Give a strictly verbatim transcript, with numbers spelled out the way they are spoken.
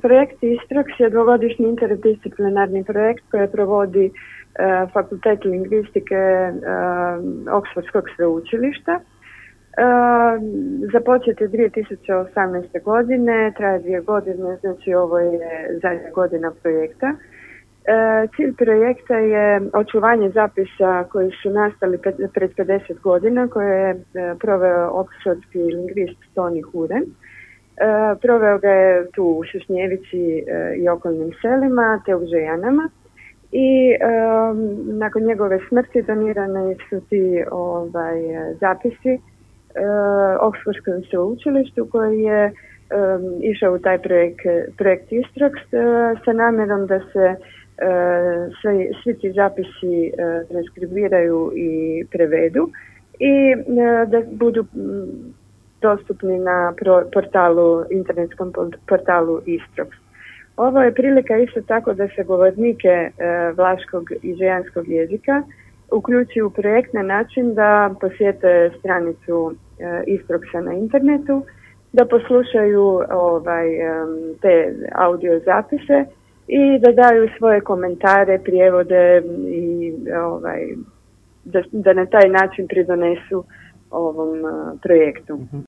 projekt Istrox je dvogodišnji interdisciplinarni projekt koji provodi uh, Fakultet lingvistike uh, Oxfordskog sveučilišta. Uh, započet je dvije tisuće osamnaeste. godine, traje dvije godine, znači ovo je zadnja godina projekta. Uh, cilj projekta je očuvanje zapisa koji su nastali pe- pred pedeset godina, koje je uh, proveo oksfordski lingvist Tony Huren. Uh, proveo ga je tu u Šušnjevici uh, i okolnim selima, te u Žejanama. I um, nakon njegove smrti donirane su ti ovaj, zapisi uh, Oxfordskom sveučilištu koji je um, išao u taj projekt, projekt Istrox uh, sa namjerom da se uh, svi, svi ti zapisi uh, transkribiraju i prevedu i uh, da budu um, dostupni na pro, portalu, internetskom portalu Istrox. Ovo je prilika isto tako da se govornike e, vlaškog i žejanskog jezika uključi u projekt na način da posjete stranicu e, Istroxa na internetu, da poslušaju ovaj, e, te audio zapise i da daju svoje komentare, prijevode i ovaj, da, da na taj način pridonesu ovom uh, projektu.